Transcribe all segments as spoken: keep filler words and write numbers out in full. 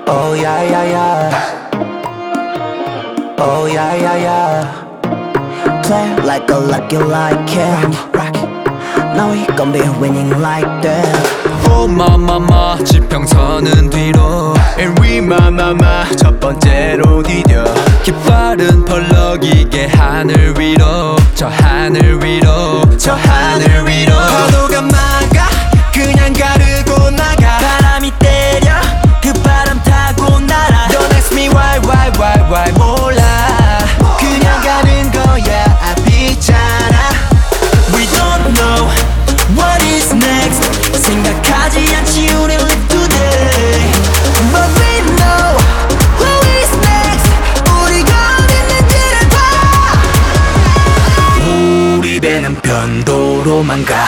Oh yeah, yeah, yeah. Oh yeah, yeah, yeah. Play like a lucky like it. Now we gon' be winning like that. 오마마마 지평선은 뒤로 And we 마마마 첫 번째로 디뎌 깃발은 펄럭이게 하늘 위로 저 하늘 위로 저 하늘 위로 파도가 막아 그냥 가르고 나가 바람이 때려 그 바람 타고 날아. Don't ask me why why why why 몰라 그냥 가는 거야 앞이잖아. We don't know what is next. 생각하지 않지 우리 live today. But we know who is next. 우리가 어디 있는지를 봐. 우리 배는 변도로만 가.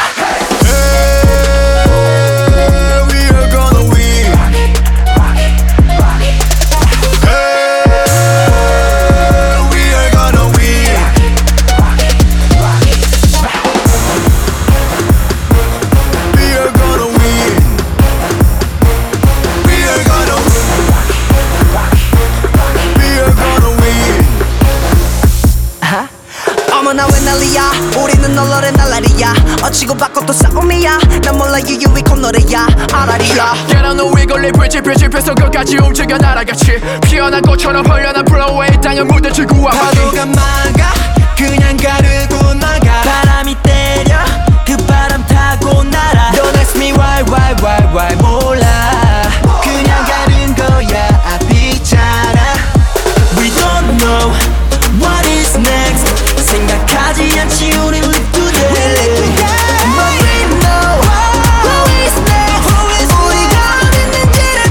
어머나 왜 난리야 우리는 널널해 날라리야 어치고 바꿔도 싸움이야 난 몰라 유유히 콧노래야 아라리야. Get on the wiggle bridge bridge 펴서 끝까지 움직여 나라같이 피어난 꽃처럼 흘러난 Broadway 땅의 무대 지구와 바퀴 파도가 막아 그냥 가르고 나가 바람이 때려 그 바람 타고 날아. Don't ask me why why why why 몰라 그냥 가는 거야 앞이잖아. We don't know what is next. 생각하지 않지 우리 live today. But we know who is next. 우리가 어디 있는지를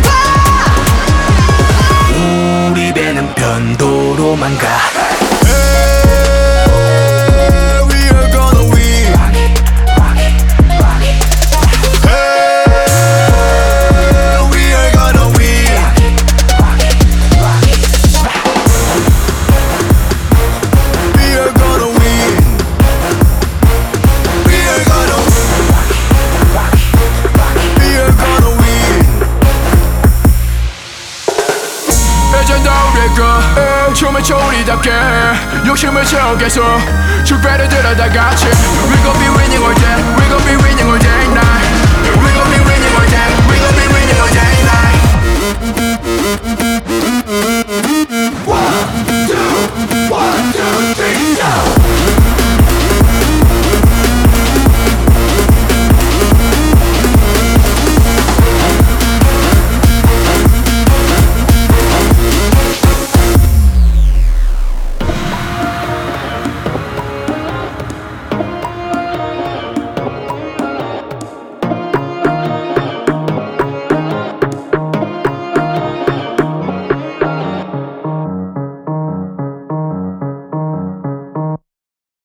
봐. 우리 배는 변도로만 가. 춤을 춰 우리답게 욕심을 채워 계속 축배를 들어 다 같이 We gon' be winning all day We gon' be winning all day night